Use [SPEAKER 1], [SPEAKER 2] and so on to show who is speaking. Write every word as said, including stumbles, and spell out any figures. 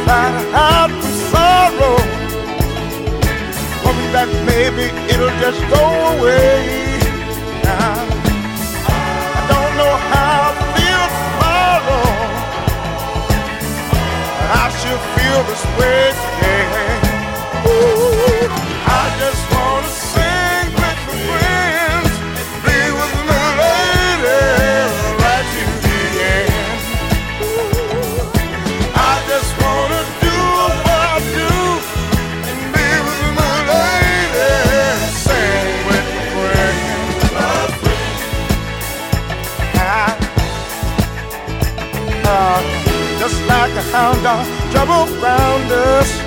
[SPEAKER 1] try to hide from sorrow, hoping that maybe it'll just go away. Now, I don't know how to feel tomorrow, but I should feel this way today. Ooh, I just wanna sing with my friends, be with my lady right to the end. Ooh, I just wanna do what I do and be with my lady, sing with my friends. I, uh, just like a hound dog, trouble found us.